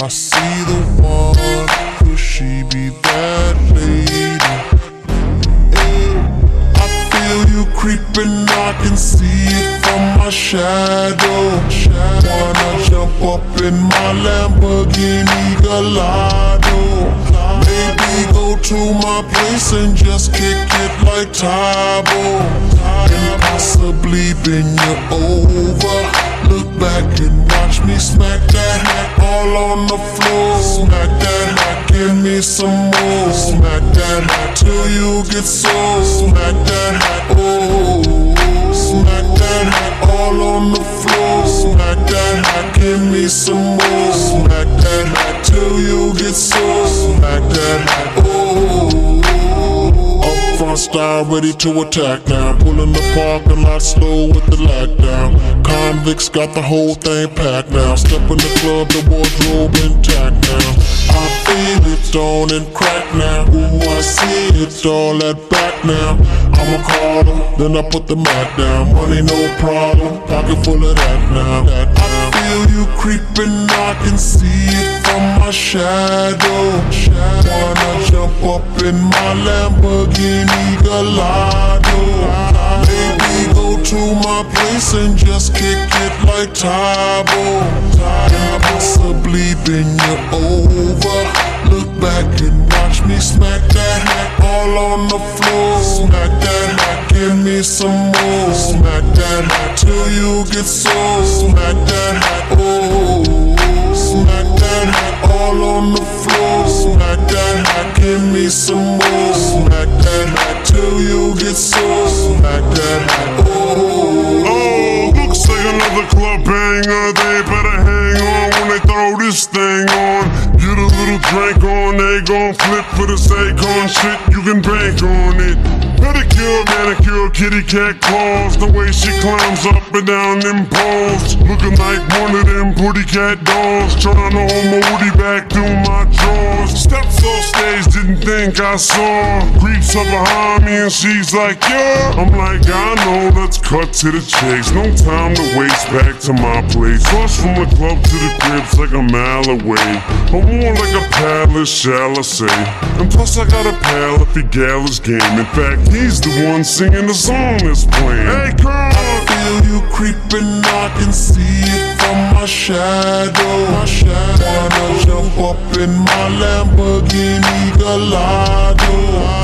I see the one, could she be that lady? I feel you creeping, I can see it from my shadow. Wanna jump up in my Lamborghini Gallardo. Maybe go to my place and just kick it like Tybo. And possibly bend you over. Look back and watch me smack that hat all on the floor. Smack that hat, give me some more. Smack that hat till you get sore. Smack that hat, oh. Smack that hat all on the floor. Smack that hat, give me some more. Smack that hat till you get sore. Smack that hat, oh. Up front style, ready to attack now. Pulling the parking lot slow with the lockdown. Convicts got the whole thing packed now. Step in the club, the wardrobe intact now. I feel it on and crack now. Ooh, I see it all at back now. I'm a caller, then I put the mat down. Money no problem, pocket full of that now. I feel you creeping, I can see it from my shadow. Wanna jump up in my Lamborghini Gallardo. Maybe go to my place and just kick it like Tybo. And possibly bend you over. Look back and watch me smack that hat all on the floor. Smack that hat, give me some more. Smack that hat till you get sore. Smack that hat, oh. Smack that hat all on the floor. Smack that hat, give me some more. Smack that hat till you get sore. Smack that hat, oh. Oh, looks like another club banger. They better hang on when they throw this thing on. Get a little drink on, they gon' flip for the Akon shit, you can bank on it. Pedicure, manicure, kitty cat claws. The way she climbs up and down them poles, looking like one of them pretty cat dolls. Trying to hold my woody back through my drawers. Steps off stage, didn't think I saw. Creeps up behind me and she's like, yeah. I'm like, I know, let's cut to the chase. No time to waste, back to my place. Rush from the club to the crib's like a mile away. I'm more like a palace, shall I say. And plus I got a pal if he gal is game. In fact, he's the one singing the song that's playing. Hey girl, I feel you creeping, I can see it from my shadow. Wanna jump up in my Lamborghini Gallardo.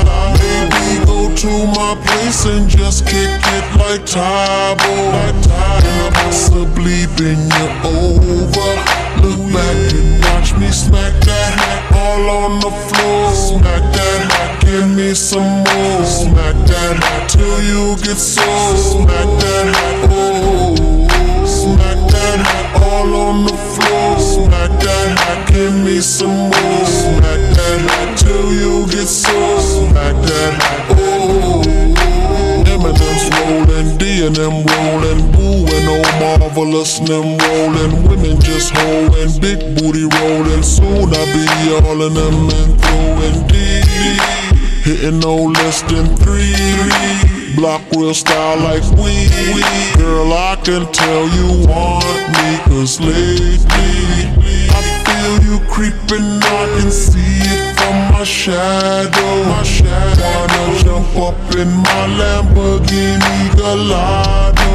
Maybe go to my place and just kick it like Tybo. And possibly bend you over. Look back and watch me smack that hat all on the floor. Smack that hat, give me some more. Smack that hat till you get sore. Smack that hat, oh. Smack that hat all on the floor. Smack that hat, give me some more. Smack that hat till you get sore. Smack that hat, oh. Eminem's rolling, D and M rolling, Boo and Oh Marvelous and them rolling. Women just hoeing, big booty rolling. Soon I'll be all in them and throwing D. Hitting no less than 3. Block real style like we. Girl, I can tell you want me, cause lately I feel you creeping, I can see it from my shadow. Wanna jump up in my Lamborghini Gallardo.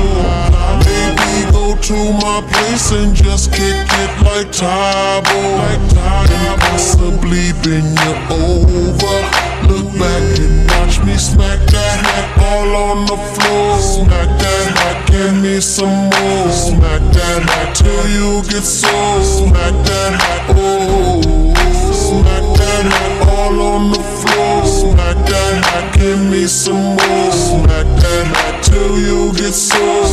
Maybe go to my place and just kick it like Tybo. And possibly bend you over. Look back and watch me smack that hat all on the floor. Smack that hat, give me some more. Smack that hat till you get sore. Smack that hat, oh. Smack that hat all on the floor. Smack that hat, give me some more. Smack that hat till you get sore.